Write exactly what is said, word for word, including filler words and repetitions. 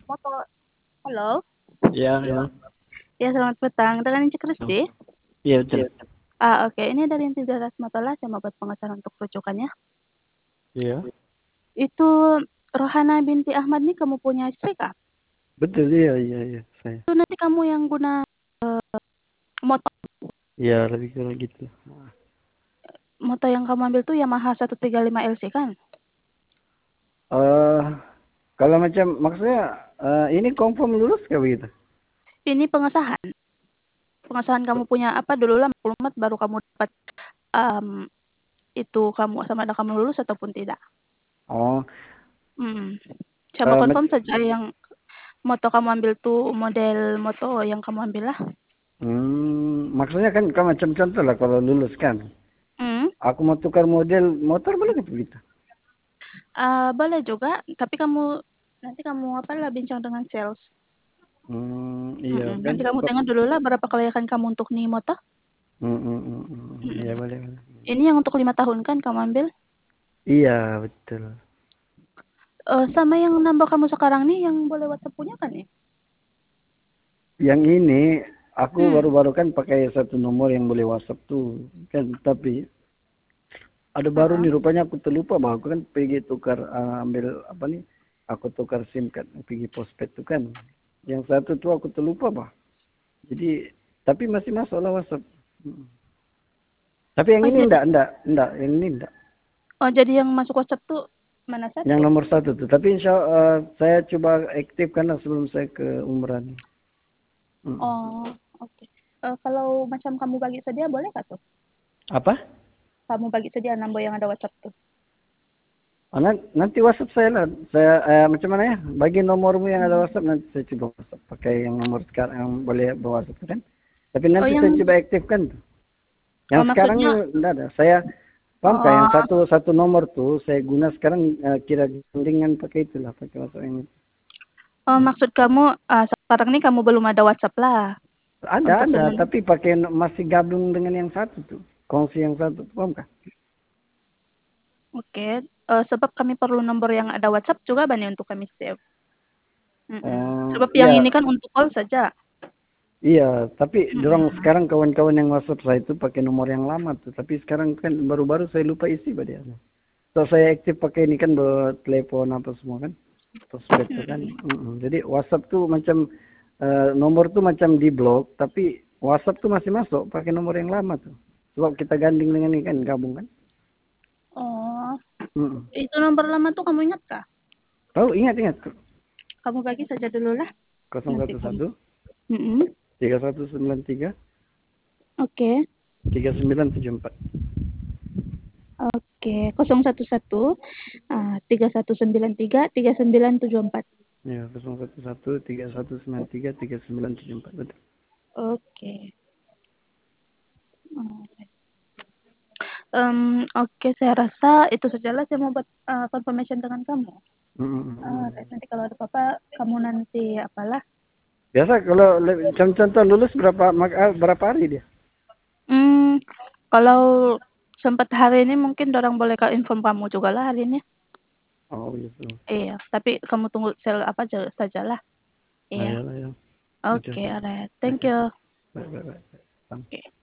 Moto. Halo? Iya, halo. Ya, selamat petang. Dengan Cik Kristi? Iya, betul. Ah, oke. Ini dari Inti Darat Matola, saya mau buat pengesahan untuk rujukannya. Iya. Itu Rohana binti Ahmad nih kamu punya istri kah? Betul, iya, iya, iya, saya. Itu nanti kamu yang guna eh, moto Iya, lebih kurang gitu. moto yang kamu ambil tuh Yamaha seratus tiga puluh lima L C kan? Eh, kalau macam maksudnya eh, ini confirm lulus kayak begitu? Ini pengesahan. Pengesahan kamu punya apa dulu lah maklumat baru kamu dapat em, itu kamu sama ada kamu lulus ataupun tidak. Oh, Hmm. Coba eh, konfirm mac- saja yang moto kamu ambil tuh model moto yang kamu ambil lah. hmm, maksudnya kan kalau macam contoh lah kalau lulus kan. Hmm. Aku mau tukar model motor boleh nggak begitu? Ah, boleh juga, tapi kamu nanti kamu apa lah bincang dengan sales. Hmm, iya Mm-mm. kan. Nanti kamu Kok- tengok dulu lah berapa kelayakan kamu untuk nih motor. Hmm, hmm, hmm, hmm, Mm-mm. iya boleh, boleh. Ini yang untuk lima tahun kan kamu ambil. Iya, betul. Eh, sama yang nambah kamu sekarang nih yang boleh WhatsApp punya kan ya? Yang ini aku Hmm. baru-baru kan pakai satu nomor yang boleh WhatsApp tuh kan, tapi ada baru Uh-uh. nih rupanya aku terlupa bahwa aku kan pergi tukar uh, ambil apa nih, aku tukar SIM card pergi postpaid tuh kan, yang satu tuh aku terlupa bah, jadi tapi masih masuk lah WhatsApp. Mm. Tapi yang Oh ini jadi, enggak enggak enggak yang ini enggak, oh jadi yang masuk WhatsApp tuh mana yang satu? nomor satu tuh, tapi insya uh, saya coba aktifkan lah sebelum saya ke umrah nih. Mm. Oh, oke. Eh, kalau macam kamu bagi sedia boleh nggak tuh? Apa? Kamu bagi sedia nambah yang ada WhatsApp tuh. Oh, nan- nanti WhatsApp saya lah. Saya eh, macam mana ya? Bagi nomormu yang ada Hmm. WhatsApp nanti saya coba WhatsApp pakai yang nomor sekarang yang boleh bawa WhatsApp kan. Tapi Oh nanti saya yang, coba aktifkan tuh. oh Yang sekarang maksudnya, ini enggak ada. Saya paham kah yang oh, satu satu nomor tuh saya guna sekarang, eh, kira dengan pakai itulah, pakai WhatsApp ini. oh maksud kamu ah, sekarang nih kamu belum ada WhatsApp lah Ada untuk ada, yang tapi pakai no- masih gabung dengan yang satu tuh. Kongsi yang satu, paham kah? oke, eh, sebab kami perlu nomor yang ada WhatsApp juga Bani untuk kami save. Mm-mm. Oh, Sebab yang ini iya. kan untuk call saja. Iya, tapi dorong Mm-mm. sekarang kawan-kawan yang WhatsApp saya itu pakai nomor yang lama tuh. Tapi sekarang kan baru-baru saya lupa isi pada dia. So saya aktif pakai ini kan buat telepon apa semua kan. Postpaid tuh kan. Mm-mm. Mm-mm. Jadi WhatsApp tuh macam eh, nomor tuh macam di blok, tapi WhatsApp tuh masih masuk pakai nomor yang lama tuh. Sebab kita ganding dengan ini kan, gabung kan. Oh, Mm-mm. itu nomor lama tuh kamu ingat kah? Tahu, ingat-ingat. Kamu bagi saja dulu lah. Nanti kamu. nol satu satu Mm-mm. tiga satu sembilan tiga Oke, tiga sembilan tujuh empat. oke. Kosong satu satu ah, tiga satu sembilan tiga tiga sembilan tujuh empat. Ya, nol satu satu tiga satu sembilan tiga tiga sembilan tujuh empat betul. Oke. Hmm. Em, oke, saya rasa itu sajalah saya mau buat eh, confirmation dengan kamu. Mm-mm. Ah, nanti kalau ada apa-apa, kamu nanti apalah. Biasa kalau le- contoh lulus berapa mak- ah, berapa hari dia? Hmm, kalau sempat hari ini mungkin orang boleh ke inform kamu juga lah hari ini. Oh gitu. Iya, tapi kamu tunggu sel apa aja sajalah. Iya. Ayolah ya. Oke Oke, oke. alright. Oke Thank oke. you. Baik baik baik. Baik. Oke.